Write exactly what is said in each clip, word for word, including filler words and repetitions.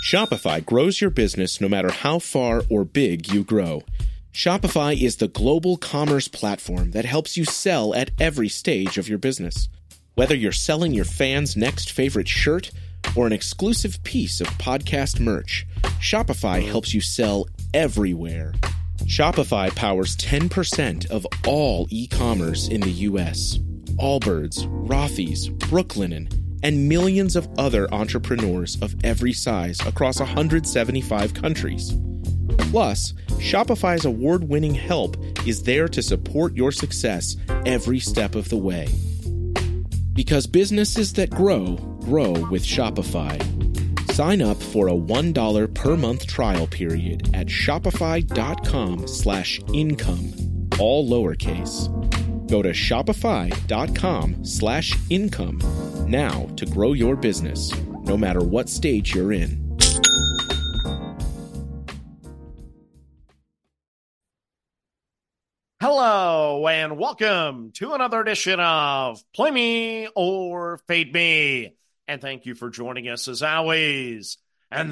Shopify grows your business no matter how far or big you grow. Shopify is the global commerce platform that helps you sell at every stage of your business. Whether you're selling your fans' next favorite shirt or an exclusive piece of podcast merch, Shopify helps you sell everywhere. Shopify powers ten percent of all e-commerce in the U S. Allbirds, Rothy's, Brooklinen, and millions of other entrepreneurs of every size across one hundred seventy-five countries. Plus, Shopify's award-winning help is there to support your success every step of the way. Because businesses that grow, grow with Shopify. Sign up for a one dollar per month trial period at shopify.com slash income, all lowercase. Go to shopify.com slash income now to grow your business, no matter what stage you're in. Hello, and welcome to another edition of Play Me or Fade Me. And thank you for joining us as always. And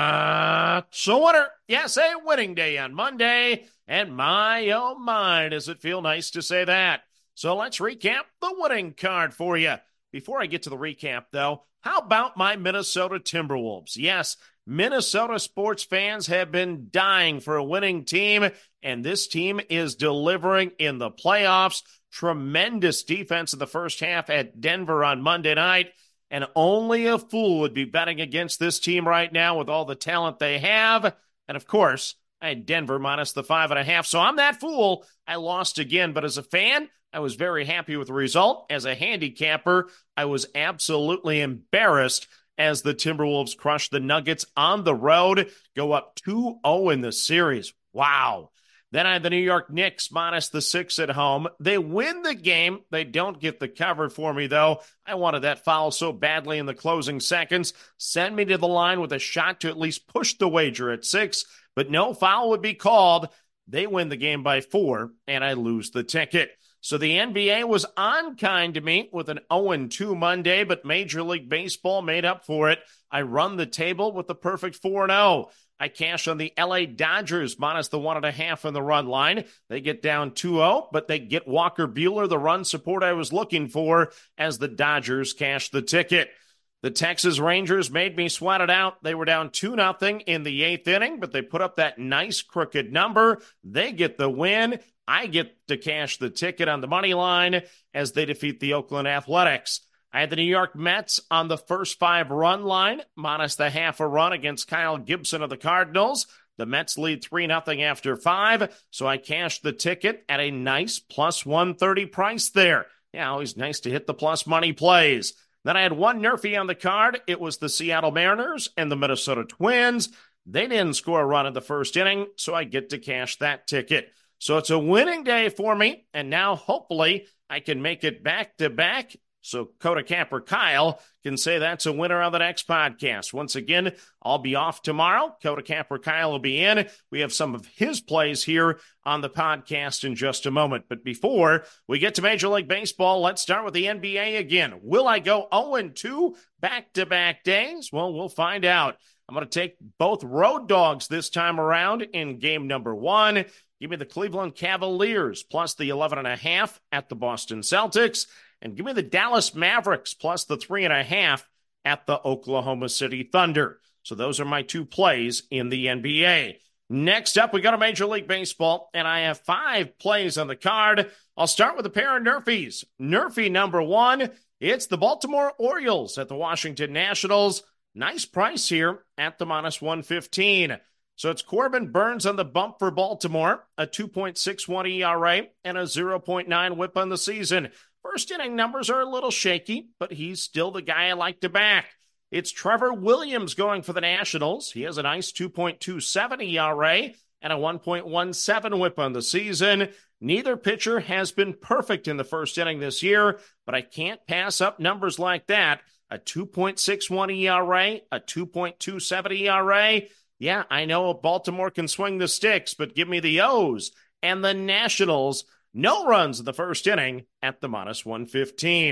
that's a winner. Yes, a winning day on Monday. And my, oh my, does it feel nice to say that. So let's recap the winning card for you. Before I get to the recap, though, how about my Minnesota Timberwolves? Yes, Minnesota sports fans have been dying for a winning team, and this team is delivering in the playoffs. Tremendous defense in the first half at Denver on Monday night, and only a fool would be betting against this team right now with all the talent they have. And, of course, I had Denver minus the five and a half, so I'm that fool. I lost again, but as a fan, I was very happy with the result. As a handicapper, I was absolutely embarrassed as the Timberwolves crushed the Nuggets on the road, go up two oh in the series. Wow. Then I had the New York Knicks minus the six at home. They win the game. They don't get the cover for me, though. I wanted that foul so badly in the closing seconds. Send me to the line with a shot to at least push the wager at six, but no foul would be called. They win the game by four, and I lose the ticket. So the N B A was unkind to me with an oh and two Monday, but Major League Baseball made up for it. I run the table with the perfect four and oh. I cash on the L A Dodgers minus the one and a half on the run line. They get down two oh, but they get Walker Buehler, the run support I was looking for, as the Dodgers cash the ticket. The Texas Rangers made me sweat it out. They were down two nothing in the eighth inning, but they put up that nice crooked number. They get the win. I get to cash the ticket on the money line as they defeat the Oakland Athletics. I had the New York Mets on the first five run line, minus the half a run against Kyle Gibson of the Cardinals. The Mets lead three nothing after five, so I cashed the ticket at a nice plus one thirty price there. Yeah, always nice to hit the plus money plays. Then I had one Nerfy on the card. It was the Seattle Mariners and the Minnesota Twins. They didn't score a run in the first inning, so I get to cash that ticket. So it's a winning day for me, and now hopefully I can make it back-to-back so Coda Capper Kyle can say that's a winner on the next podcast. Once again, I'll be off tomorrow. Coda Capper Kyle will be in. We have some of his plays here on the podcast in just a moment. But before we get to Major League Baseball, let's start with the N B A again. Will I go oh and two back-to-back days? Well, we'll find out. I'm going to take both road dogs this time around in game number one. Give me the Cleveland Cavaliers plus the eleven and a half at the Boston Celtics. And give me the Dallas Mavericks plus the three and a half at the Oklahoma City Thunder. So those are my two plays in the N B A. Next up, we got a Major League Baseball, and I have five plays on the card. I'll start with a pair of Nerfies. Nerfy number one, it's the Baltimore Orioles at the Washington Nationals. Nice price here at the minus one fifteen. So it's Corbin Burns on the bump for Baltimore, a two point six one E R A and a oh point nine whip on the season. First inning numbers are a little shaky, but he's still the guy I like to back. It's Trevor Williams going for the Nationals. He has a nice two point two seven E R A and a one point one seven whip on the season. Neither pitcher has been perfect in the first inning this year, but I can't pass up numbers like that. A two point six one E R A, a two point two seven E R A. Yeah, I know Baltimore can swing the sticks, but give me the O's and the Nationals. No runs in the first inning at the minus one fifteen.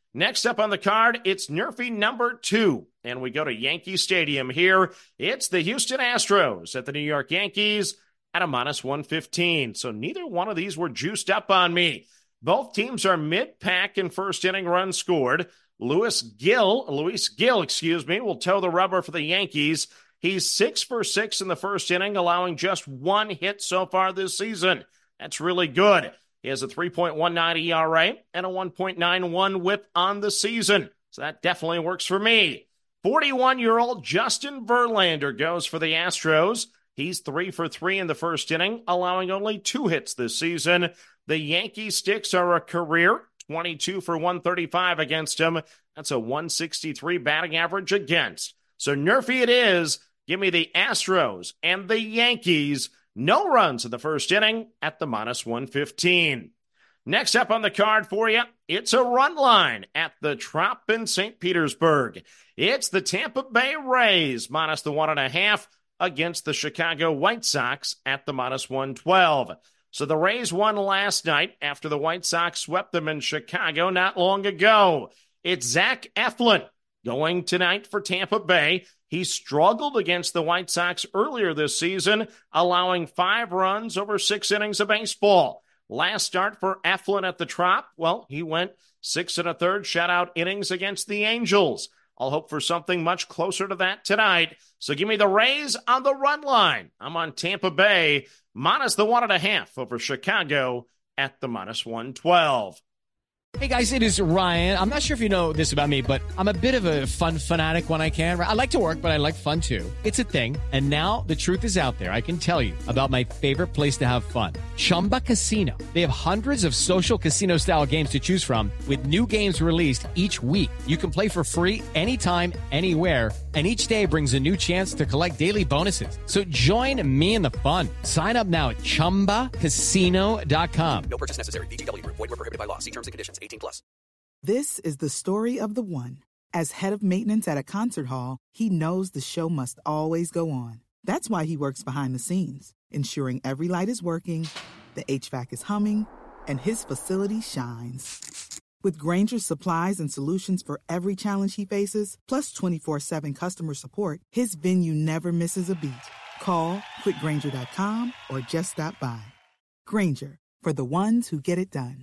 Next up on the card, it's Nerfy number two, and we go to Yankee Stadium here. It's the Houston Astros at the New York Yankees at a minus one fifteen. So neither one of these were juiced up on me. Both teams are mid-pack in first inning runs scored. Luis Gil, Luis Gil, excuse me, will toe the rubber for the Yankees. He's six for six in the first inning, allowing just one hit so far this season. That's really good. He has a three point one nine E R A and a one point nine one whip on the season. So that definitely works for me. forty-one-year-old Justin Verlander goes for the Astros. He's three for three in the first inning, allowing only two hits this season. The Yankee sticks are a career twenty-two for one thirty-five against him. That's a one sixty-three batting average against. So Nerfy it is. Give me the Astros and the Yankees. No runs in the first inning at the minus one fifteen. Next up on the card for you, it's a run line at the Trop in Saint Petersburg. It's the Tampa Bay Rays minus the one and a half against the Chicago White Sox at the minus one twelve. So the Rays won last night after the White Sox swept them in Chicago not long ago. It's Zach Eflin going tonight for Tampa Bay. He struggled against the White Sox earlier this season, allowing five runs over six innings of baseball. Last start for Eflin at the Trop, well, he went six and a third shutout innings against the Angels. I'll hope for something much closer to that tonight. So give me the Rays on the run line. I'm on Tampa Bay, minus the one and a half over Chicago at the minus one twelve. Hey guys, it is Ryan. I'm not sure if you know this about me, but I'm a bit of a fun fanatic when I can. I like to work, but I like fun too. It's a thing. And now the truth is out there. I can tell you about my favorite place to have fun. Chumba Casino. They have hundreds of social casino style games to choose from with new games released each week. You can play for free anytime, anywhere. And each day brings a new chance to collect daily bonuses. So join me in the fun. Sign up now at chumba casino dot com. No purchase necessary. V G W. Void where prohibited by law. See terms and conditions. eighteen plus. This is the story of the one. As head of maintenance at a concert hall, he knows the show must always go on. That's why he works behind the scenes, ensuring every light is working, the H V A C is humming, and his facility shines. With Grainger's supplies and solutions for every challenge he faces, plus twenty-four seven customer support, his venue never misses a beat. Call quick grainger dot com or just stop by. Grainger, for the ones who get it done.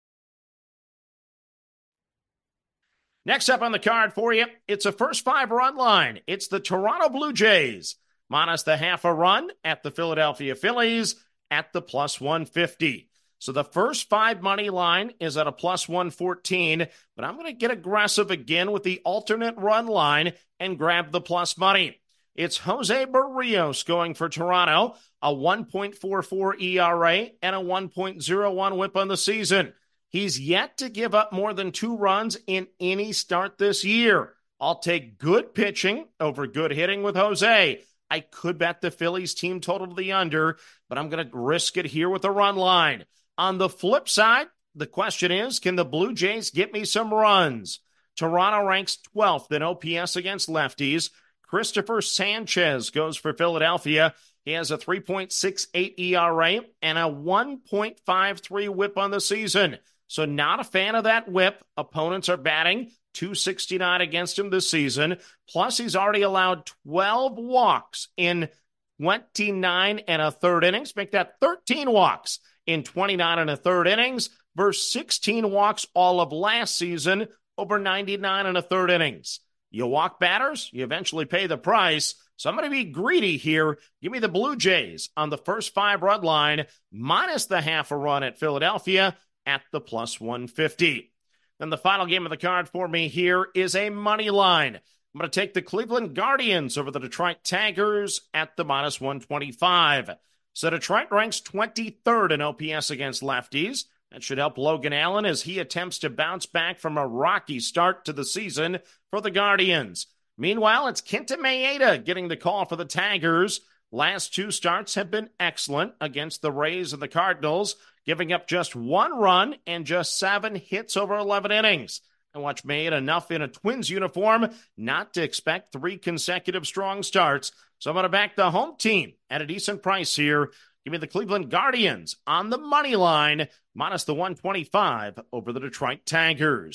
Next up on the card for you, it's a first five run line. It's the Toronto Blue Jays, minus the half a run at the Philadelphia Phillies at the plus one fifty. So the first five money line is at a plus one fourteen, but I'm going to get aggressive again with the alternate run line and grab the plus money. It's Jose Barrios going for Toronto, a one point four four E R A and a one point oh one whip on the season. He's yet to give up more than two runs in any start this year. I'll take good pitching over good hitting with Jose. I could bet the Phillies team total to the under, but I'm going to risk it here with a run line. On the flip side, the question is, can the Blue Jays get me some runs? Toronto ranks twelfth in O P S against lefties. Christopher Sanchez goes for Philadelphia. He has a three point six eight E R A and a one point five three whip on the season. So not a fan of that whip. Opponents are batting two sixty-nine against him this season. Plus, he's already allowed twelve walks in twenty-nine and a third innings. Make that thirteen walks in twenty-nine and a third innings versus sixteen walks all of last season over ninety-nine and a third innings. You walk batters, you eventually pay the price. So I'm going to be greedy here. Give me the Blue Jays on the first five run line, minus the half a run at Philadelphia at the plus one fifty. Then the final game of the card for me here is a money line. I'm going to take the Cleveland Guardians over the Detroit Tigers at the minus one twenty-five. So Detroit ranks twenty-third in O P S against lefties. That should help Logan Allen as he attempts to bounce back from a rocky start to the season for the Guardians. Meanwhile, it's Kenta Maeda getting the call for the Tigers. Last two starts have been excellent against the Rays and the Cardinals, giving up just one run and just seven hits over eleven innings. I watched Maeda enough in a Twins uniform not to expect three consecutive strong starts, so I'm going to back the home team at a decent price here. Give me the Cleveland Guardians on the money line, minus the one twenty-five over the Detroit Tigers.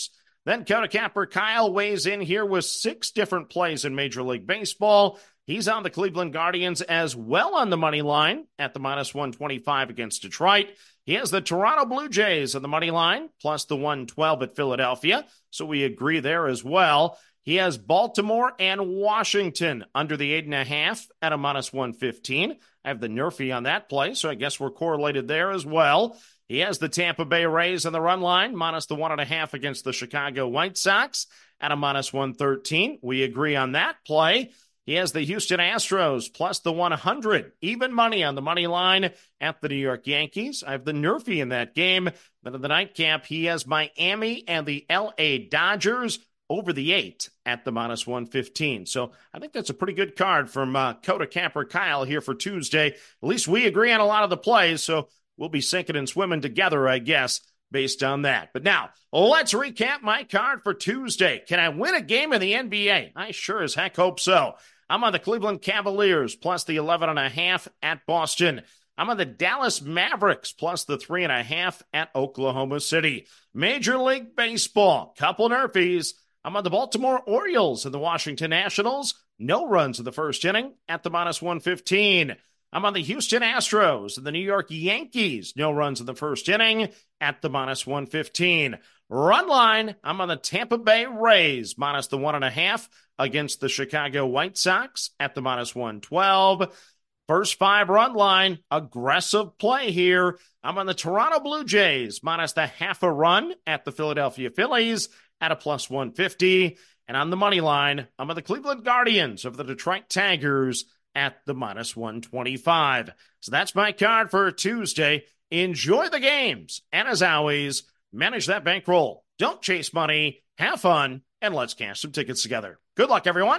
Then Coda Capper Kyle weighs in here with six different plays in Major League Baseball. He's on the Cleveland Guardians as well on the money line at the minus one twenty-five against Detroit. He has the Toronto Blue Jays on the money line, plus the one twelve at Philadelphia. So we agree there as well. He has Baltimore and Washington under the eight and a half at a minus one fifteen. I have the Nerfy on that play, so I guess we're correlated there as well. He has the Tampa Bay Rays on the run line, minus the one and a half against the Chicago White Sox at a minus one thirteen. We agree on that play. He has the Houston Astros plus the one hundred, even money on the money line at the New York Yankees. I have the Nerfy in that game. Then in the nightcap, he has Miami and the L A Dodgers over the eight at the minus one fifteen. So I think that's a pretty good card from uh, Coda Capper Kyle here for Tuesday. At least we agree on a lot of the plays, so we'll be sinking and swimming together, I guess, based on that. But now, let's recap my card for Tuesday. Can I win a game in the N B A? I sure as heck hope so. I'm on the Cleveland Cavaliers plus the eleven and a half at Boston. I'm on the Dallas Mavericks plus the three and a half at Oklahoma City. Major League Baseball, couple Nerfies. I'm on the Baltimore Orioles and the Washington Nationals. No runs in the first inning at the minus one fifteen. I'm on the Houston Astros and the New York Yankees. No runs in the first inning at the minus one fifteen. Run line, I'm on the Tampa Bay Rays, minus the one and a half against the Chicago White Sox at the minus one twelve. First five run line, aggressive play here. I'm on the Toronto Blue Jays, minus the half a run at the Philadelphia Phillies at a plus one fifty. And on the money line, I'm on the Cleveland Guardians of the Detroit Tigers at the minus one twenty-five. So that's my card for Tuesday. Enjoy the games. And as always, manage that bankroll. Don't chase money. Have fun. And let's cash some tickets together. Good luck, everyone.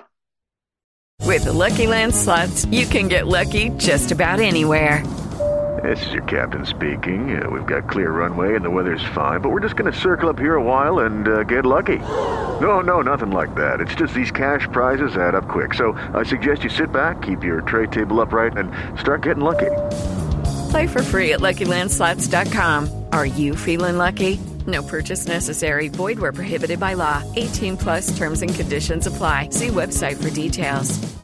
With the Lucky Land Slots, you can get lucky just about anywhere. This is your captain speaking. Uh, we've got clear runway and the weather's fine, but we're just going to circle up here a while and uh, get lucky. No, no, nothing like that. It's just these cash prizes add up quick. So I suggest you sit back, keep your tray table upright, and start getting lucky. Play for free at Lucky Land Slots dot com. Are you feeling lucky? No purchase necessary. Void where prohibited by law. eighteen plus terms and conditions apply. See website for details.